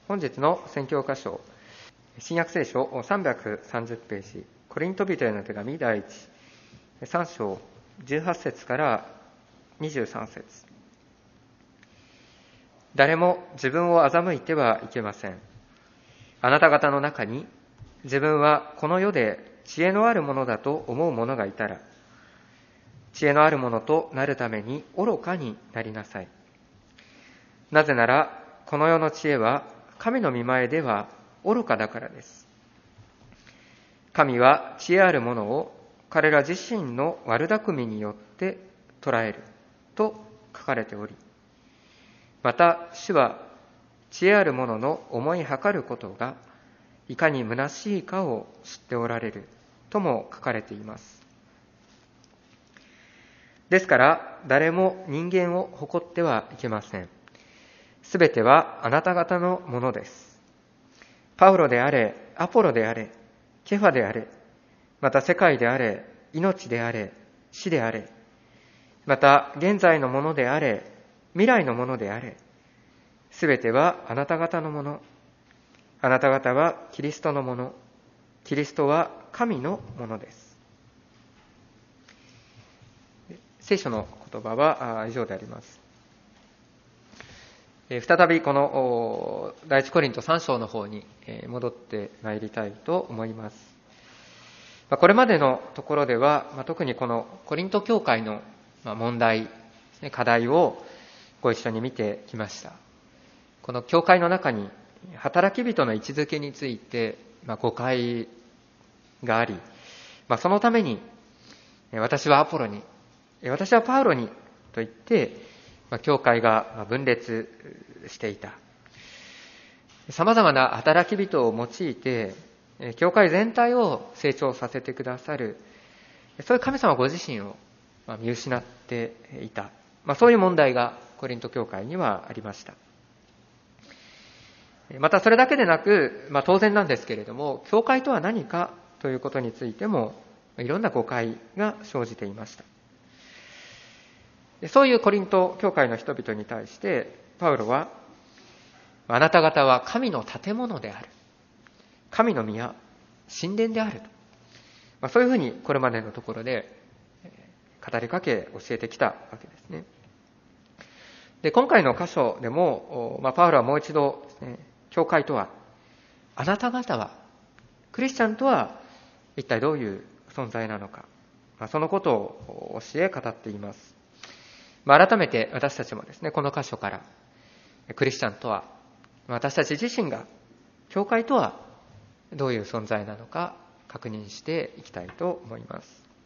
本日の宣教箇所、新約聖書330ページ、コリント人への手紙第13章18節から23節。誰も自分を欺いてはいけません。あなた方の中に自分はこの世で知恵のあるものだと思う者がいたら、知恵のあるものとなるために愚かになりなさい。なぜならこの世の知恵は神の御前では愚かだからです。神は知恵あるものを彼ら自身の悪巧みによって捉えると書かれており、また主は知恵あるものの思いはかることがいかに虚しいかを知っておられるとも書かれています。ですから誰も人間を誇ってはいけません。すべてはあなた方のものです。パウロであれ、アポロであれ、ケファであれ、また世界であれ、命であれ、死であれ、また現在のものであれ、未来のものであれ、すべてはあなた方のもの。あなた方はキリストのもの。キリストは神のものです。聖書の言葉は以上であります。再びこの第一コリント3章の方に戻ってまいりたいと思います。これまでのところでは特にこのコリント教会の問題、課題をご一緒に見てきました。この教会の中に働き人の位置づけについて誤解があり、そのために私はアポロに、私はパウロにと言って教会が分裂していた。様々な働き人を用いて教会全体を成長させてくださる、そういう神様ご自身を見失っていた、そういう問題がコリント教会にはありました。またそれだけでなく、当然なんですけれども、教会とは何かということについてもいろんな誤解が生じていました。そういうコリント教会の人々に対してパウロは、あなた方は神の建物である、神の宮、神殿であると、そういうふうにこれまでのところで語りかけ教えてきたわけですね。で、今回の箇所でも、パウロはもう一度ですね、教会とは、あなた方は、クリスチャンとは一体どういう存在なのか、そのことを教え語っています。改めて私たちもですね、この箇所からクリスチャンとは、私たち自身が教会とはどういう存在なのか確認していきたいと思います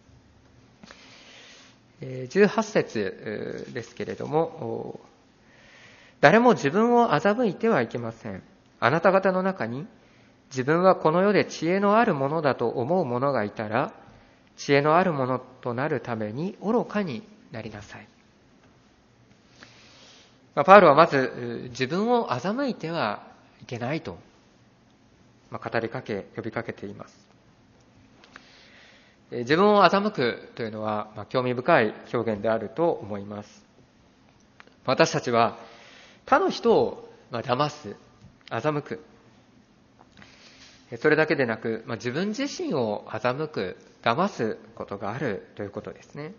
。18節ですけれども、誰も自分を欺いてはいけません。あなた方の中に自分はこの世で知恵のあるものだと思う者がいたら、知恵のあるものとなるために愚かになりなさい。パウロはまず自分を欺いてはいけないと語りかけ、呼びかけています。自分を欺くというのは興味深い表現であると思います。私たちは他の人を騙す、欺く、それだけでなく自分自身を欺く、騙すことがあるということですね。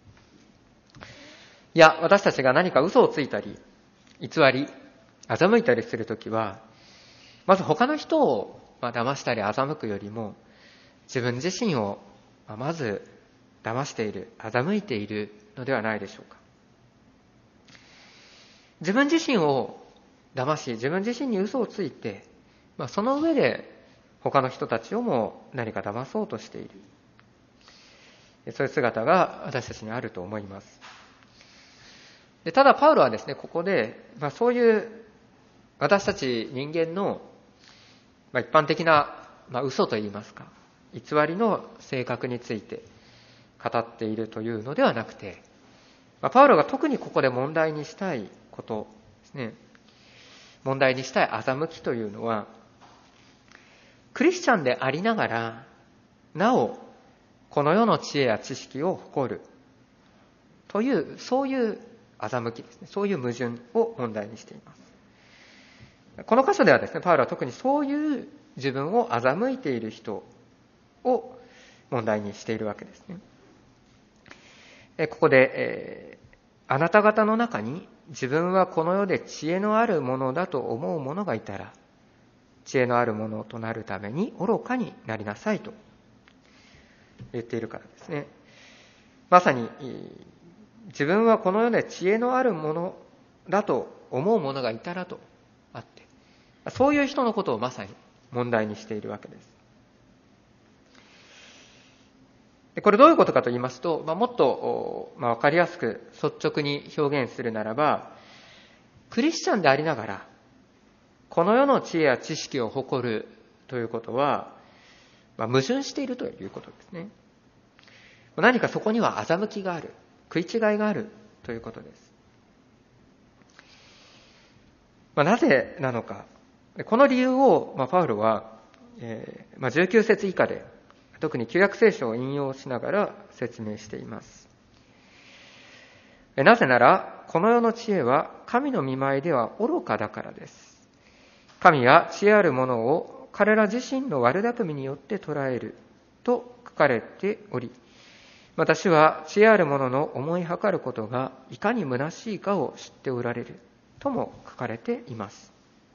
いや、私たちが何か嘘をついたり、偽り、欺いたりするときは、まず他の人を騙したり欺くよりも、自分自身をまず騙している、欺いているのではないでしょうか。自分自身を騙し、自分自身に嘘をついて、その上で他の人たちをも何か騙そうとしている。そういう姿が私たちにあると思います。ただパウロはですね、ここで、そういう私たち人間の、一般的な、嘘といいますか、偽りの性格について語っているというのではなくて、パウロが特にここで問題にしたいことですね、問題にしたい欺きというのは、クリスチャンでありながらなおこの世の知恵や知識を誇るという、そういう欺きですね、そういう矛盾を問題にしています。 この箇所ではですね、パウロは特にそういう自分を欺いている人を問題にしているわけですね。ここで、あなた方の中に自分はこの世で知恵のあるものだと思う者がいたら、知恵のあるものとなるために愚かになりなさいと言っているからですね。まさに自分はこの世で知恵のあるものだと思う者がいたらとあって、そういう人のことをまさに問題にしているわけです。これどういうことかと言いますと、もっと分かりやすく率直に表現するならば、クリスチャンでありながらこの世の知恵や知識を誇るということは、矛盾しているということですね。何かそこには欺きがある、食い違いがあるということです。なぜなのか。この理由を、パウロは、19節以下で、特に旧約聖書を引用しながら説明しています。なぜなら、この世の知恵は神の御前では愚かだからです。神は知恵あるものを彼ら自身の悪巧みによって捉えると書かれており、私は知恵あるものの思いはかることがいかに虚しいかを知っておられるとも書かれています。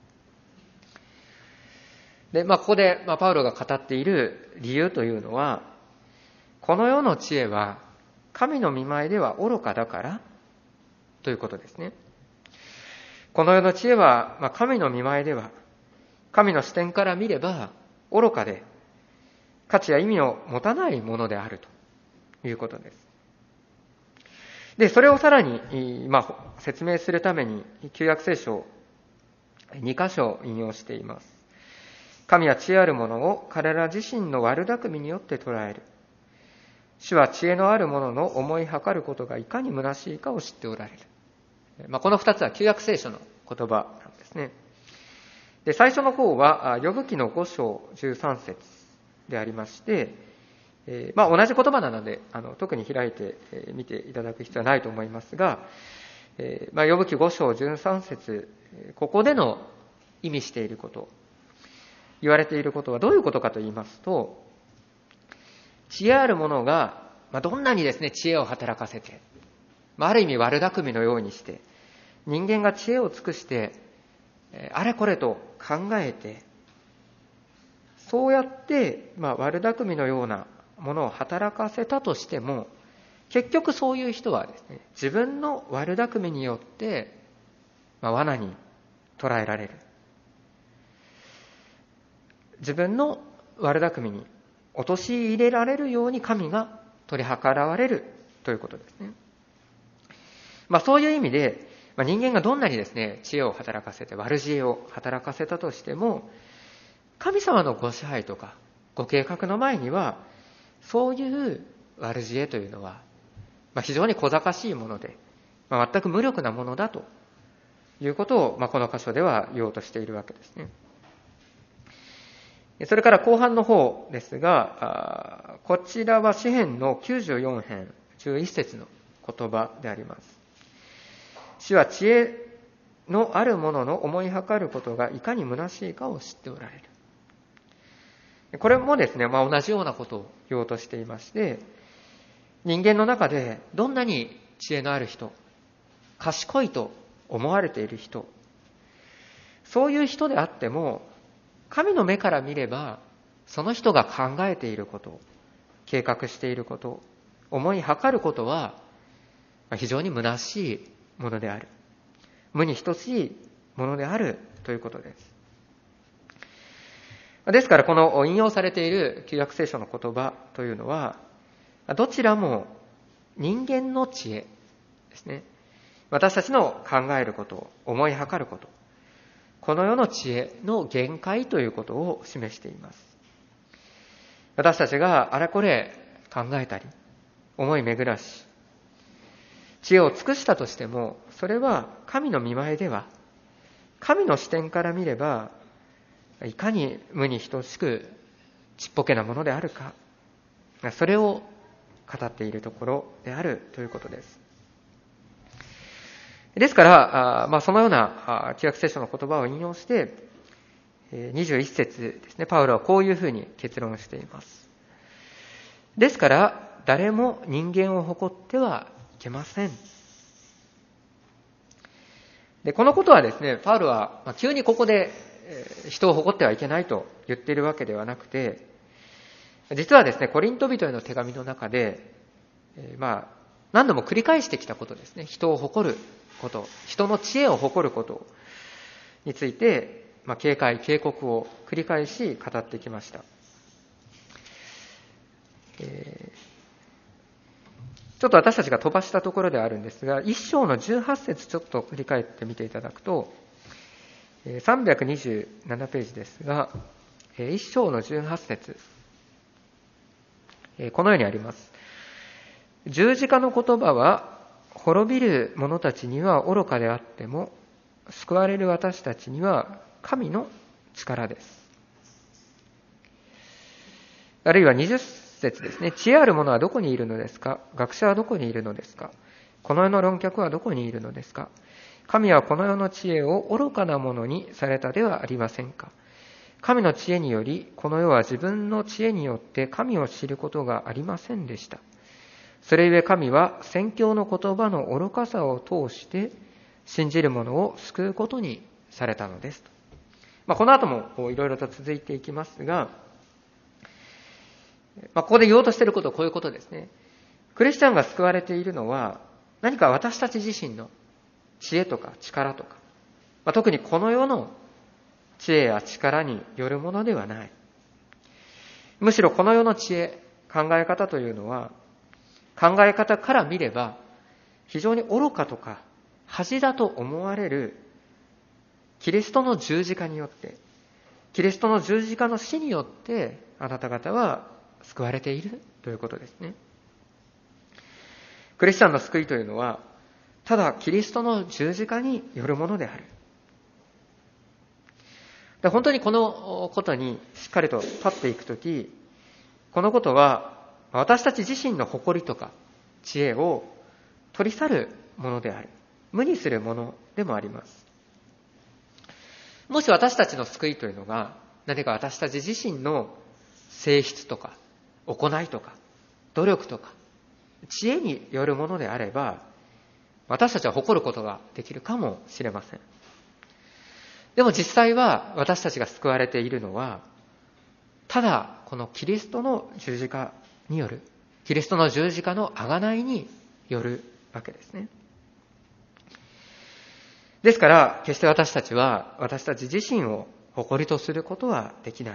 で、ここで、パウロが語っている理由というのは、この世の知恵は神の御前では愚かだからということですね。この世の知恵は、神の御前では、神の視点から見れば愚かで、価値や意味を持たないものであるということです。で、それをさらに、説明するために、旧約聖書を2箇所引用しています。神は知恵あるものを彼ら自身の悪巧みによって捉える。主は知恵のあるものの思いはかることがいかに虚しいかを知っておられる。この2つは旧約聖書の言葉なんですね。で、最初の方は、ヨブ記の5章13節でありまして、同じ言葉なので、特に開いて見ていただく必要はないと思いますが、ヨブ記5章13節、ここでの意味していること、言われていることはどういうことかと言いますと、知恵ある者が、どんなにですね、知恵を働かせて、ある意味悪巧みのようにして、人間が知恵を尽くして、あれこれと考えて、そうやって、悪巧みのようなものを働かせたとしても、結局そういう人はですね、自分の悪巧みによって、罠に捕らえられる。自分の悪巧みに陥れられるように神が取り計らわれるということですね。そういう意味で、人間がどんなにですね、知恵を働かせて、悪知恵を働かせたとしても、神様のご支配とかご計画の前には、そういう悪知恵というのは、非常に小賢しいもので、全く無力なものだということを、この箇所では言おうとしているわけですね。それから後半の方ですが、こちらは詩編の94編11節の言葉であります。主は知恵のあるものの思いはかることがいかに虚しいかを知っておられる。これもですね、同じようなことを言おうとしていまして、人間の中でどんなに知恵のある人、賢いと思われている人、そういう人であっても、神の目から見れば、その人が考えていること、計画していること、思いはかることは、非常に虚しいものである。無に等しいものであるということです。ですから、この引用されている旧約聖書の言葉というのは、どちらも人間の知恵ですね。私たちの考えること、思いはかること、この世の知恵の限界ということを示しています。私たちがあれこれ考えたり、思い巡らし、知恵を尽くしたとしても、それは神の御前では、神の視点から見れば、いかに無に等しくちっぽけなものであるか、それを語っているところであるということです。 ですから、そのような旧約聖書の言葉を引用して、21節ですね、パウロはこういうふうに結論しています。ですから、誰も人間を誇ってはいけません。で、このことはですね、パウロは、急にここで人を誇ってはいけないと言っているわけではなくて、実はですね、コリント人への手紙の中で、何度も繰り返してきたことですね。人を誇ること、人の知恵を誇ることについて、警戒、警告を繰り返し語ってきました。ちょっと私たちが飛ばしたところであるんですが、1章の18節ちょっと振り返ってみていただくと、327ページですが、1章の18節、このようにあります。十字架の言葉は、滅びる者たちには愚かであっても、救われる私たちには神の力です。あるいは20節ですね。知恵ある者はどこにいるのですか？学者はどこにいるのですか？この世の論客はどこにいるのですか？神はこの世の知恵を愚かなものにされたではありませんか？神の知恵により、この世は自分の知恵によって神を知ることがありませんでした。それゆえ神は宣教の言葉の愚かさを通して信じる者を救うことにされたのです。この後もいろいろと続いていきますが、ここで言おうとしていることはこういうことですね。クリスチャンが救われているのは何か私たち自身の知恵とか力とか、特にこの世の知恵や力によるものではない。むしろこの世の知恵、考え方というのは、考え方から見れば非常に愚かとか恥だと思われるキリストの十字架によって、キリストの十字架の死によってあなた方は救われているということですね。クリスチャンの救いというのはただキリストの十字架によるものである。本当にこのことにしっかりと立っていくとき、このことは私たち自身の誇りとか知恵を取り去るものである。無にするものでもあります。もし私たちの救いというのが何か私たち自身の性質とか行いとか努力とか知恵によるものであれば、私たちは誇ることができるかもしれません。でも実際は私たちが救われているのは、ただこのキリストの十字架による、キリストの十字架の贖いによるわけですね。ですから決して私たちは私たち自身を誇りとすることはできない。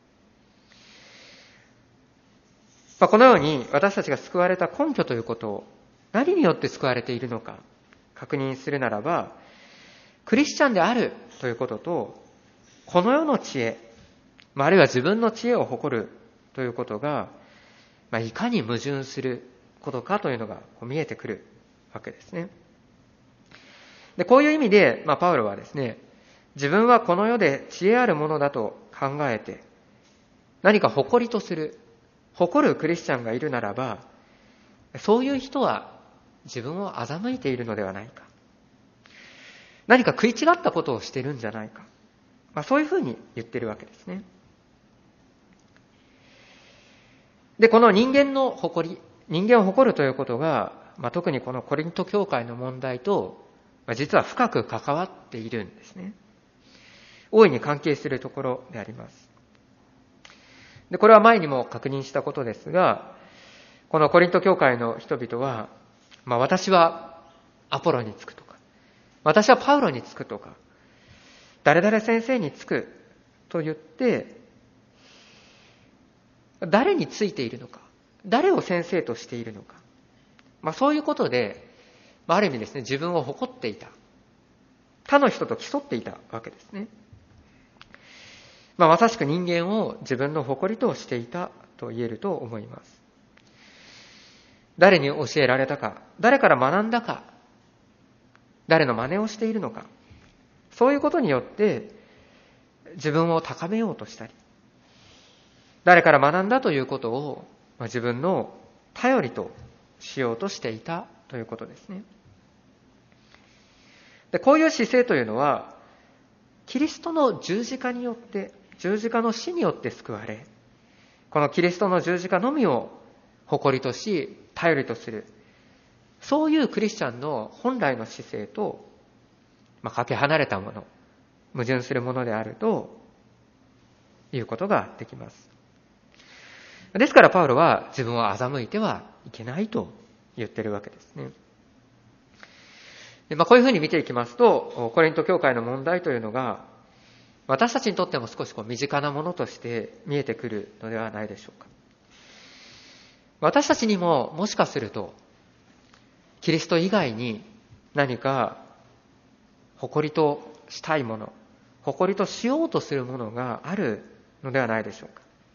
このように私たちが救われた根拠ということを、何によって救われているのか確認するならば、クリスチャンであるということと、この世の知恵、あるいは自分の知恵を誇るということが、いかに矛盾することかというのが見えてくるわけですね。で、こういう意味で、パウロはですね、自分はこの世で知恵あるものだと考えて、何か誇りとする、誇るクリスチャンがいるならば、そういう人は自分を欺いているのではないか。何か食い違ったことをしているんじゃないか。そういうふうに言っているわけですね。で、この人間の誇り、人間を誇るということが、特にこのコリント教会の問題と、実は深く関わっているんですね。大いに関係するところであります。で、これは前にも確認したことですが、このコリント教会の人々は、私はアポロにつくとか、私はパウロにつくとか、誰々先生につくと言って、誰についているのか、誰を先生としているのか、そういうことで、ある意味ですね、自分を誇っていた。他の人と競っていたわけですね。まさしく人間を自分の誇りとしていたと言えると思います。誰に教えられたか、誰から学んだか、誰の真似をしているのか、そういうことによって自分を高めようとしたり、誰から学んだということを自分の頼りとしようとしていたということですね。 で、こういう姿勢というのは、キリストの十字架によって、十字架の死によって救われ、このキリストの十字架のみを誇りとし、頼りとする、そういうクリスチャンの本来の姿勢と、かけ離れたもの、矛盾するものであるということができます。ですからパウロは自分を欺いてはいけないと言っているわけですね。で、こういうふうに見ていきますと、コリント教会の問題というのが、私たちにとっても少し身近なものとして見えてくるのではないでしょうか。私たちにももしかすると、キリスト以外に何か誇りとしたいもの、誇りとしようとするものがあるのではないでしょう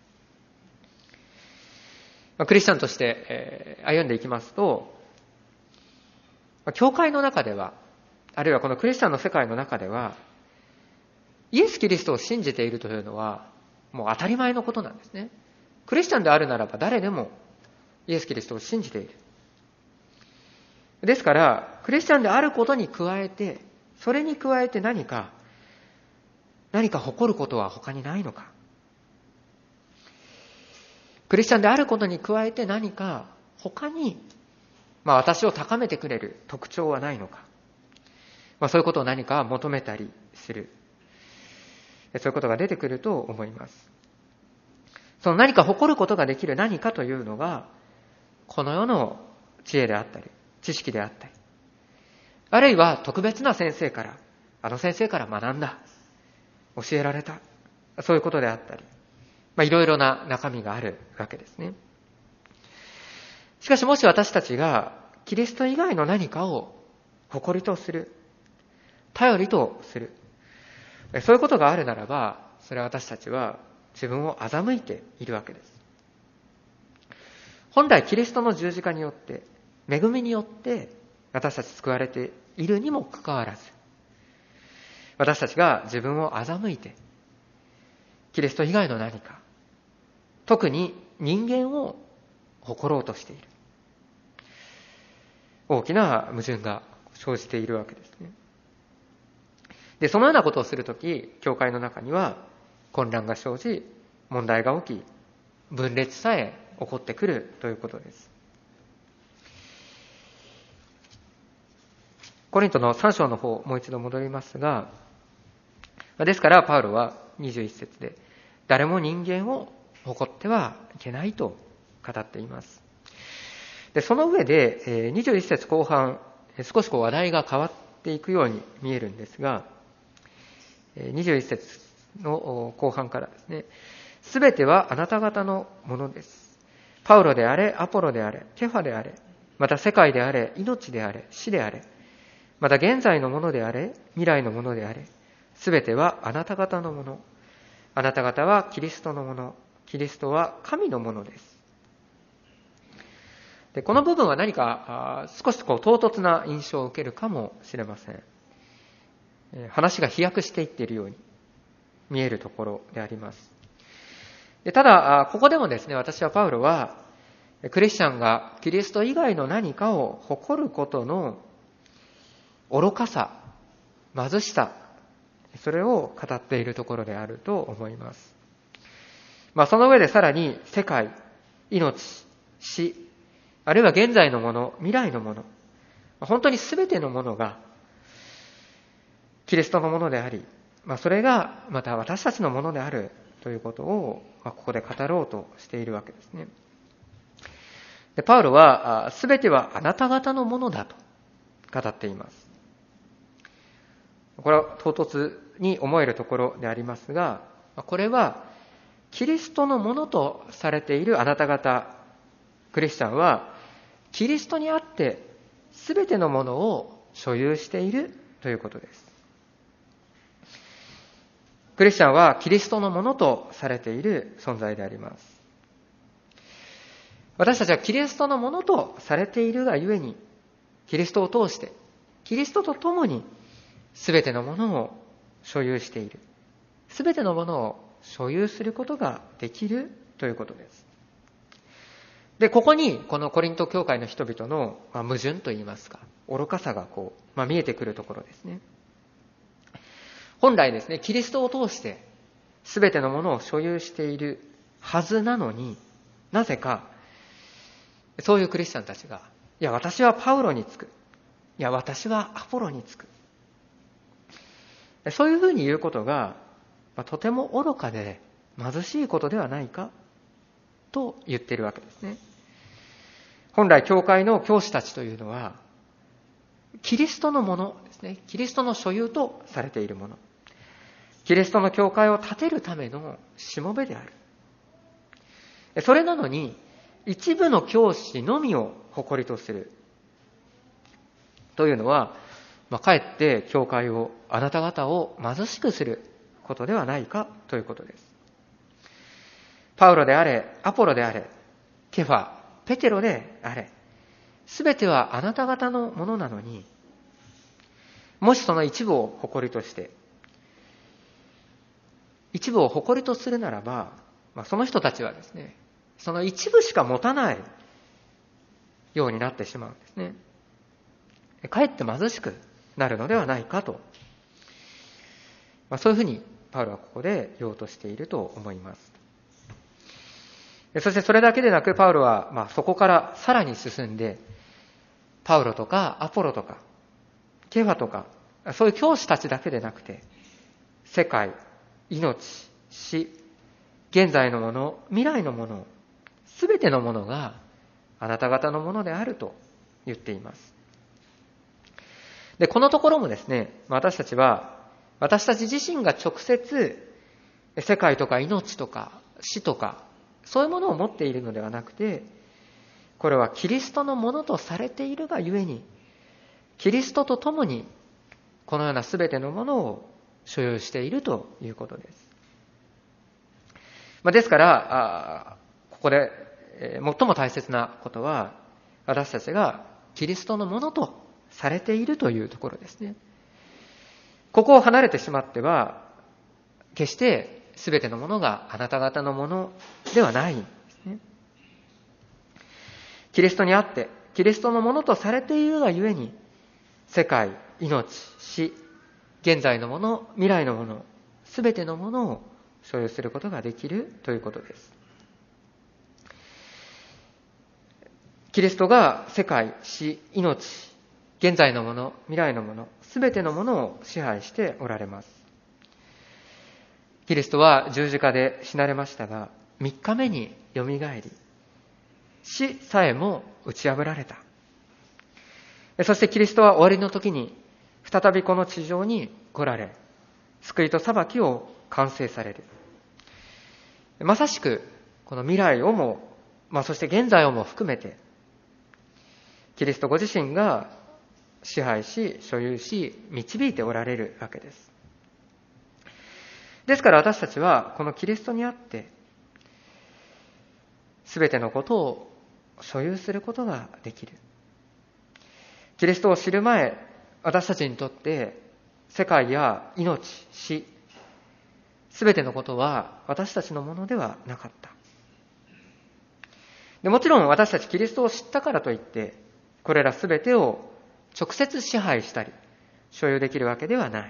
か。クリスチャンとして歩んでいきますと、教会の中では、あるいはこのクリスチャンの世界の中では、イエス・キリストを信じているというのはもう当たり前のことなんですね。クリスチャンであるならば誰でもイエス・キリストを信じている。ですから、クリスチャンであることに加えて、それに加えて何か誇ることは他にないのか。クリスチャンであることに加えて何か他に、私を高めてくれる特徴はないのか。そういうことを何か求めたりする。そういうことが出てくると思います。その何か誇ることができる何かというのが、この世の知恵であったり、知識であったり、あるいは特別な先生から、あの先生から学んだ、教えられた、そういうことであったり、いろいろな中身があるわけですね。しかしもし私たちがキリスト以外の何かを誇りとする、頼りとする、そういうことがあるならば、それは私たちは自分を欺いているわけです。本来キリストの十字架によって、恵みによって私たち救われているにもかかわらず、私たちが自分を欺いて、キリスト以外の何か、特に人間を誇ろうとしている。大きな矛盾が生じているわけですね。で、そのようなことをするとき、教会の中には混乱が生じ、問題が起き、分裂さえ起こってくるということです。コリントの3章の方、もう一度戻りますが、ですからパウロは21節で、誰も人間を誇ってはいけないと語っています。で、その上で21節後半、少し話題が変わっていくように見えるんですが、21節の後半からですね、すべてはあなた方のものです。パウロであれ、アポロであれ、ケファであれ、また世界であれ、命であれ、死であれ、また現在のものであれ、未来のものであれ、すべてはあなた方のもの。あなた方はキリストのもの。キリストは神のものです。で、この部分は何か少し唐突な印象を受けるかもしれません。話が飛躍していっているように見えるところであります。で、ただ、ここでもですね、私はパウロは、クリスチャンがキリスト以外の何かを誇ることの愚かさ、貧しさ、それを語っているところであると思います。その上でさらに世界、命、死、あるいは現在のもの、未来のもの、本当に全てのものがキリストのものであり、それがまた私たちのものであるということをここで語ろうとしているわけですね。で、パウロは全てはあなた方のものだと語っています。これは唐突に思えるところでありますが、これはキリストのものとされているあなた方、クリスチャンはキリストにあって全てのものを所有しているということです。クリスチャンはキリストのものとされている存在であります。私たちはキリストのものとされているがゆえに、キリストを通して、キリストと共に全てのものを所有している。全てのものを所有することができるということです。で、ここにこのコリント教会の人々の矛盾といいますか、愚かさが見えてくるところですね。 本来ですね、キリストを通して全てのものを所有しているはずなのに、なぜかそういうクリスチャンたちが、いや私はパウロにつく、いや私はアポロにつく、そういうふうに言うことが、とても愚かで貧しいことではないかと言っているわけですね。本来教会の教師たちというのはキリストのものですね。キリストの所有とされているもの、キリストの教会を建てるためのしもべである。それなのに一部の教師のみを誇りとするというのは、かえって教会を、あなた方を貧しくすることではないかということです。パウロであれ、アポロであれ、ケファ、ペテロであれ、すべてはあなた方のものなのに、もしその一部を誇りとして、一部を誇りとするならば、その人たちはですね、その一部しか持たないようになってしまうんですね。かえって貧しくなるのではないかと、そういうふうにパウロはここで言おうとしていると思います。そしてそれだけでなく、パウロはそこからさらに進んで、パウロとかアポロとかケファとか、そういう教師たちだけでなくて、世界、命、死、現在のもの、未来のもの、すべてのものがあなた方のものであると言っています。で、このところもですね、私たち自身が直接世界とか命とか死とかそういうものを持っているのではなくて、これはキリストのものとされているがゆえに、キリストと共にこのようなすべてのものを所有しているということです。ですからここで最も大切なことは、私たちがキリストのものとされているというところですね。ここを離れてしまっては、決して全てのものがあなた方のものではないんですね。キリストにあって、キリストのものとされているがゆえに、世界、命、死、現在のもの、未来のもの、全てのものを所有することができるということです。キリストが世界、死、命、現在のもの、未来のもの、すべてのものを支配しておられます。キリストは十字架で死なれましたが、3日目によみがえり、死さえも打ち破られた。そしてキリストは終わりの時に再びこの地上に来られ、救いと裁きを完成される。まさしくこの未来をも、そして現在をも含めて、キリストご自身が支配し、所有し、導いておられるわけです。ですから私たちはこのキリストにあって、すべてのことを所有することができる。キリストを知る前、私たちにとって世界や命、死、すべてのことは私たちのものではなかった。でもちろん私たちキリストを知ったからといって、これらすべてを直接支配したり所有できるわけではない。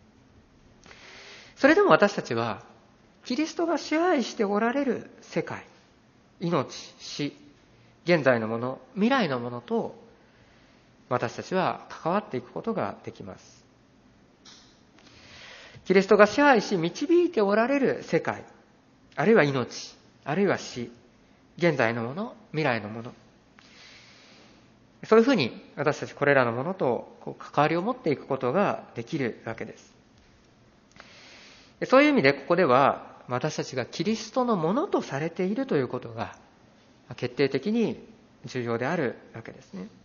それでも私たちはキリストが支配しておられる世界、命、死、現在のもの、未来のものと私たちは関わっていくことができます。キリストが支配し導いておられる世界、あるいは命、あるいは死、現在のもの、未来のもの、そういうふうに私たちこれらのものと関わりを持っていくことができるわけです。そういう意味でここでは私たちがキリストのものとされているということが決定的に重要であるわけですね。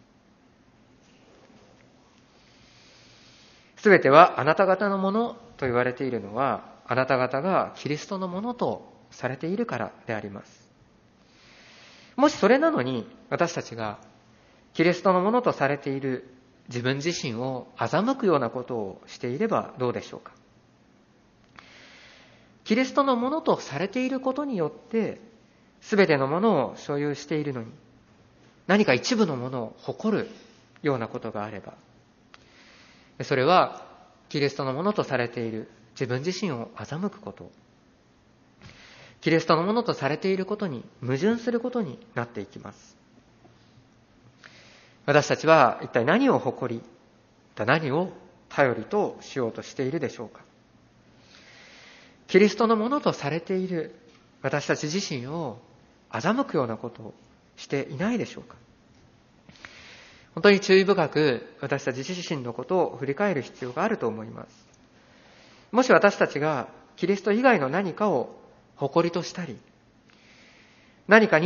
すべてはあなた方のものと言われているのは、あなた方がキリストのものとされているからであります。もしそれなのに私たちがキリストのものとされている自分自身を欺くようなことをしていればどうでしょうか。キリストのものとされていることによって全てのものを所有しているのに、何か一部のものを誇るようなことがあれば、それはキリストのものとされている自分自身を欺くこと、キリストのものとされていることに矛盾することになっていきます。私たちは一体何を誇り、何を頼りとしようとしているでしょうか。キリストのものとされている私たち自身を欺くようなことをしていないでしょうか。本当に注意深く私たち自身のことを振り返る必要があると思います。もし私たちがキリスト以外の何かを誇りとしたり、何か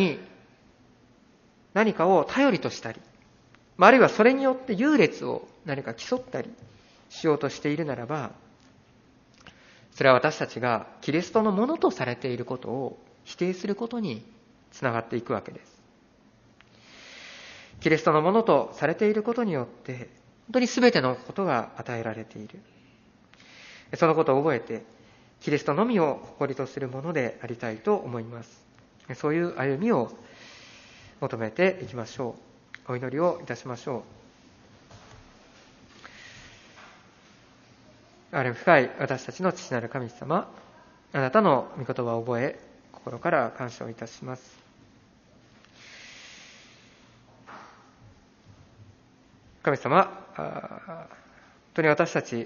を頼りとしたり、あるいはそれによって優劣を何か競ったりしようとしているならば、それは私たちがキリストのものとされていることを否定することにつながっていくわけです。キリストのものとされていることによって本当に全てのことが与えられている。そのことを覚えてキリストのみを誇りとするものでありたいと思います。そういう歩みを求めていきましょう。お祈りをいたしましょう。あれ深い私たちの父なる神様、あなたの御言葉を覚え、心から感謝をいたします。神様、本当に私たち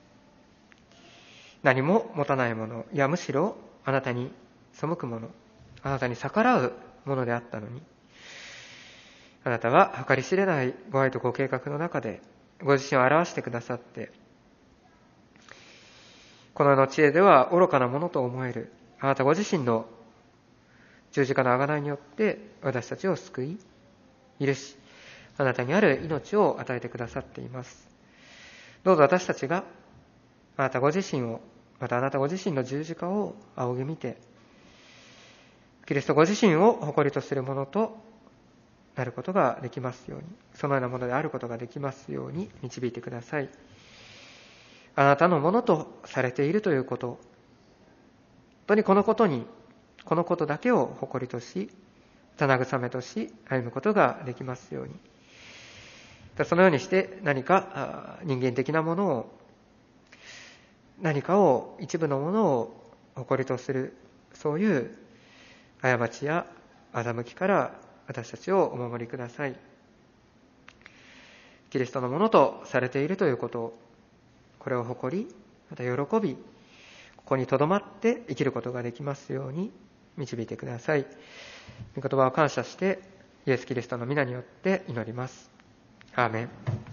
何も持たないもの、いやむしろあなたに背くもの、あなたに逆らうものであったのに、あなたは計り知れないご愛とご計画の中でご自身を表してくださって、この世の知恵では愚かなものと思えるあなたご自身の十字架の贖いによって私たちを救い、許し、あなたにある命を与えてくださっています。どうぞ私たちがあなたご自身を、またあなたご自身の十字架を仰ぎ見て、キリストご自身を誇りとするものとなることができますように、そのようなものであることができますように導いてください。あなたのものとされているということ、本当にこのことだけを誇りとし、慰めとし、歩むことができますように。そのようにして何か人間的なものを、何かを、一部のものを誇りとする、そういう過ちや欺きから私たちをお守りください。キリストのものとされているということを、これを誇り、また喜び、ここに留まって生きることができますように導いてください。御言葉を感謝して、イエス・キリストの皆によって祈ります。アーメン。